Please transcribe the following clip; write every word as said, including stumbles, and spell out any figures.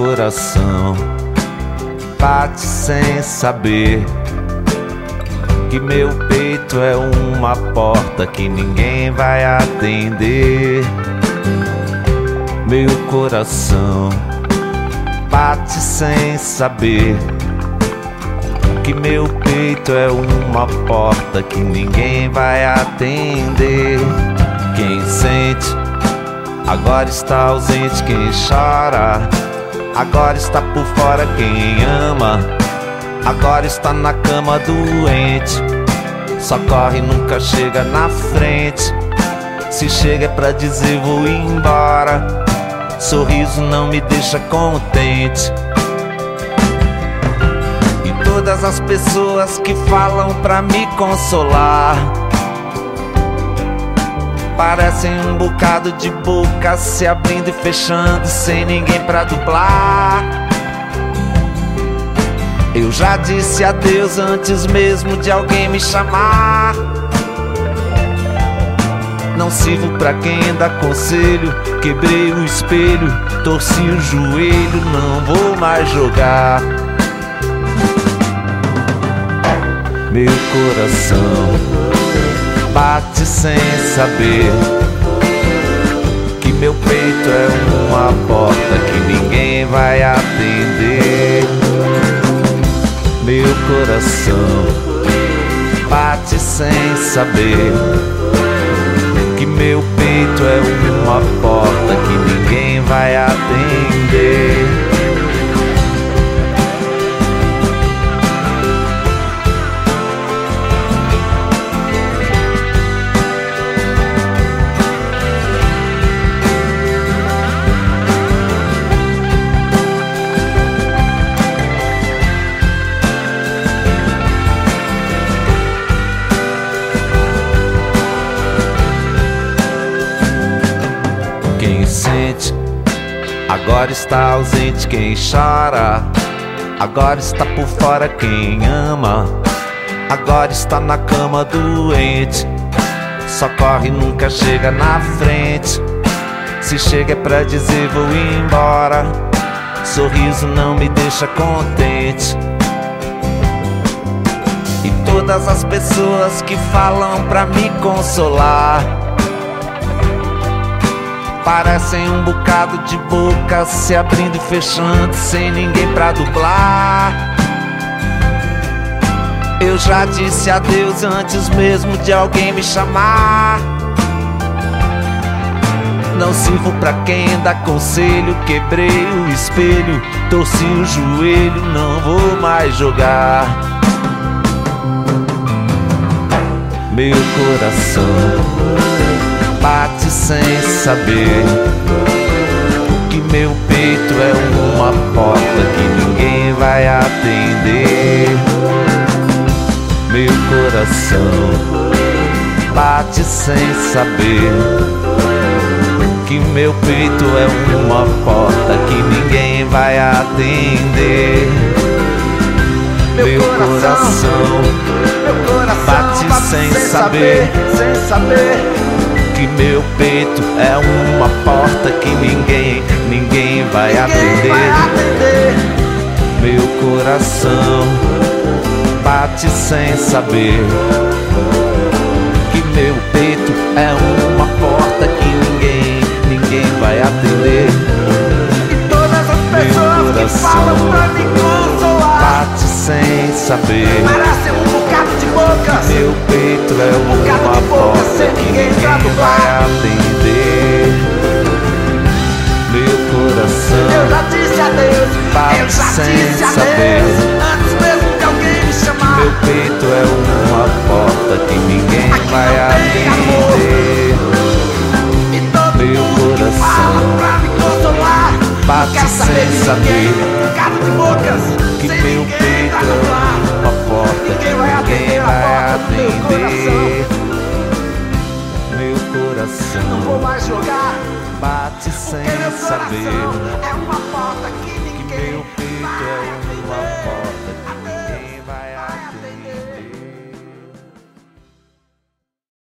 coração bate sem saber que meu peito é uma porta que ninguém vai atender. Meu coração bate sem saber que meu peito é uma porta que ninguém vai atender. Quem sente agora está ausente, quem chora agora está por fora, quem ama agora está na cama doente. Só corre, nunca chega na frente. Se chega é pra dizer vou embora. Sorriso não me deixa contente. E todas as pessoas que falam pra me consolar parecem um bocado de boca se abrindo e fechando sem ninguém pra dublar. Eu já disse adeus antes mesmo de alguém me chamar. Não sirvo pra quem dá conselho. Quebrei o espelho, torci o joelho, não vou mais jogar. Meu coração bate sem saber que meu peito é uma porta que ninguém vai atender. Meu coração bate sem saber que meu peito é uma porta que ninguém vai atender. Quem sente agora está ausente, quem chora agora está por fora, quem ama agora está na cama doente. Só corre, nunca chega na frente. Se chega é pra dizer vou embora. Sorriso não me deixa contente. E todas as pessoas que falam pra me consolar parecem um bocado de boca se abrindo e fechando sem ninguém pra dublar. Eu já disse adeus antes mesmo de alguém me chamar. Não sirvo pra quem dá conselho. Quebrei o espelho, torci o joelho, não vou mais jogar. Meu coração bate sem saber que meu peito é uma porta que ninguém vai atender. Meu coração bate sem saber que meu peito é uma porta que ninguém vai atender. Meu coração bate sem saber que meu peito é uma porta que ninguém, ninguém vai atender. Meu coração bate sem saber que meu peito é uma porta que ninguém, ninguém vai atender. E todas as pessoas que falam pra me consolar bate sem saber parecem um bocado de boca que meu peito é um bocado uma de boca porta sem que ninguém pra ninguém dublar. vai atender. Meu coração Eu já disse adeus, eu bate já sem disse saber adeus antes mesmo de alguém me chamar. meu peito é uma porta que ninguém Aqui vai não tem amor. atender. E todo Meu mundo que coração fala pra me consolar bate quer saber sem de saber ninguém, um bocado de bocas que sem meu ninguém peito pra é dublar. uma porta que Ninguém vai ninguém atender a vai porta do meu atender. Meu Não vou coração mais jogar bate porque sem meu saber coração é uma porta